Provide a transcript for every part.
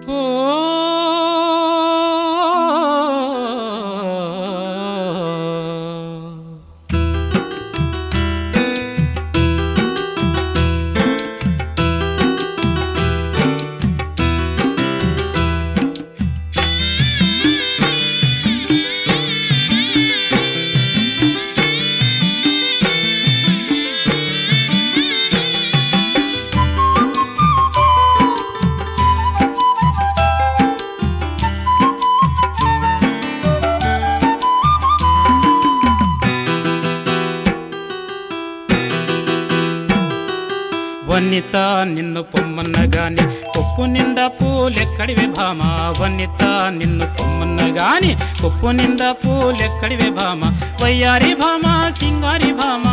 ఓ వనిత నిన్ను పొమ్మన్నగాని కొప్పు నిండా పూలెక్కడివే భామ వనిత నిన్ను పొమ్మన్నగాని కొప్పు నిండా పూలెక్కడివే భామ వయ్యారి భామ సింగారి భామ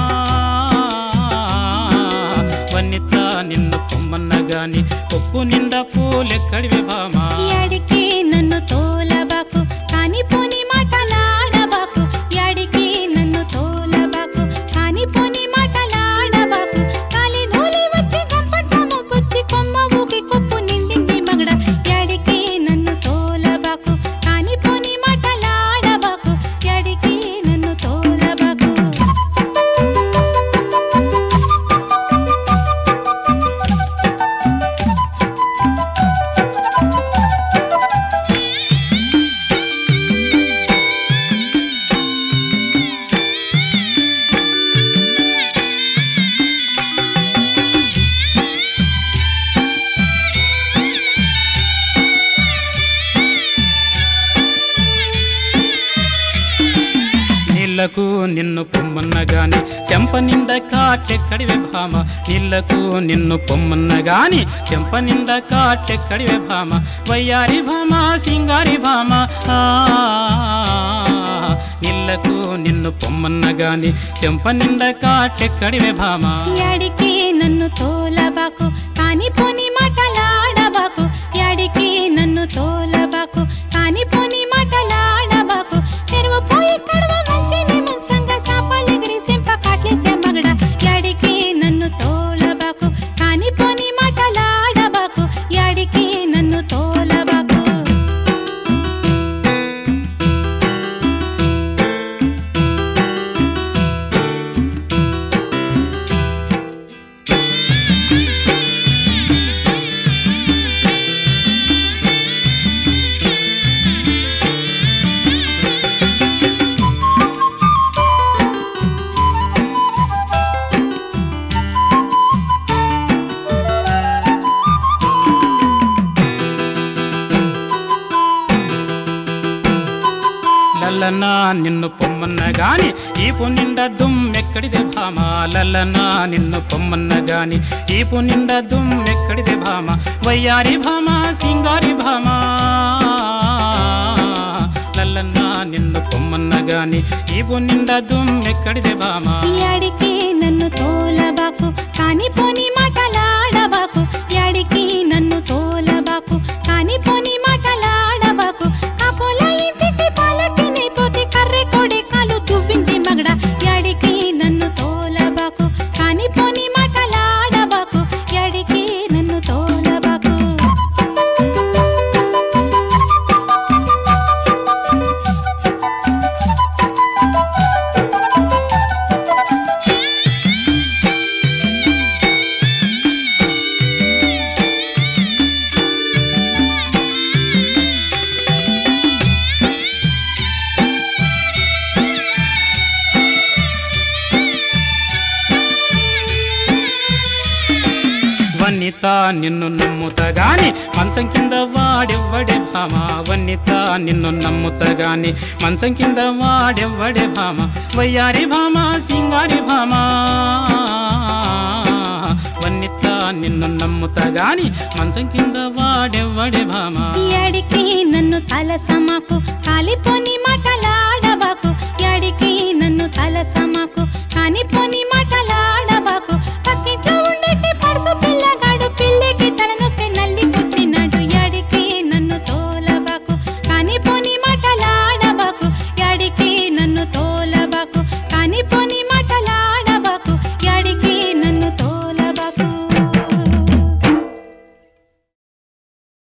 వనిత నిన్ను పొమ్మన్నగాని కొప్పు నిండా పూలెక్కడివే భామ యాడికి నన్ను తోలబాకు కాని పోని మాటలాడబాకు యాడికి నన్ను తోలబాకు కాని పోని మాటలాడబాకు కాలి ధూళి వచ్చి గంపట్టము పుచ్చి కొమ్మ ఊగి కొప్పు నిండింది మగడ యాడికి నన్ను తోలబాకు కాని పోని మాటలాడబాకు యాడికి నన్ను తోలబాకు నీళ్లకు నిన్ను పొమ్మన్నగాని చెంప నిండా కాటెక్కడివే భామ నీళ్లకు నిన్ను పొమ్మన్నగాని చెంప నిండా కాటెక్కడివే భామ వయ్యారి భామ సింగారి భామ నీళ్లకు నిన్ను పొమ్మన్నగాని చెంప నిండా కాటెక్కడివే భామ యాడికి నన్ను తోలబాకు కాని పోని మాటలాడబాకు యాడికి నన్ను తోలబాకు కాని పోని మాటలాడబాకు తెరువు పోయి కడవ మంచిని ముసంగ సాపాలెగిరి సెంప కాట్లేసే మగడ యాడికి నన్ను తోలబాకు కాని పోని మాటలాడబాకు యాడికి నన్ను తోలబాకు లల్లనా నిన్ను పొమ్మన్నగాని ఈపు నిండా దుమ్మెక్కడిదే భామ లల్లనా నిన్ను పొమ్మన్నగాని ఈపు నిండా దుమ్మెక్కడిదే భామ వయ్యారి భామ సింగారి భామ లల్లనా నిన్ను పొమ్మన్నగాని ఈపు నిండా దుమ్మెక్కడిదే భామ యాడికి నన్ను తోలబాకు కాని పోని మాటలాడబాకు యాడికి నన్ను తోలబాకు కాని పోని మాటలాడబాకు కాపోల ఇంటికి పాలకిని పోతే కర్రె కొడి కాలు దువ్వింది మగడ యాడికి నన్ను తోలబాకు కాని పోని మాటలాడబాకు యాడికి నన్ను తోలబాకు వనిత నిన్ను నమ్ముతగాని మంచం కింద వాడెవ్వడే భామ వనిత నిన్ను నమ్ముతగాని మంచం కింద వాడెవ్వడే భామ వయ్యారి భామ సింగారి భామ వనిత నిన్ను నమ్ముతగాని మంచం కింద వాడెవ్వడే భామ యాడికి నన్ను తలసమాకు కాలిపోని మాటలాడబాకు యాడికి నన్ను తలసమాకు కాని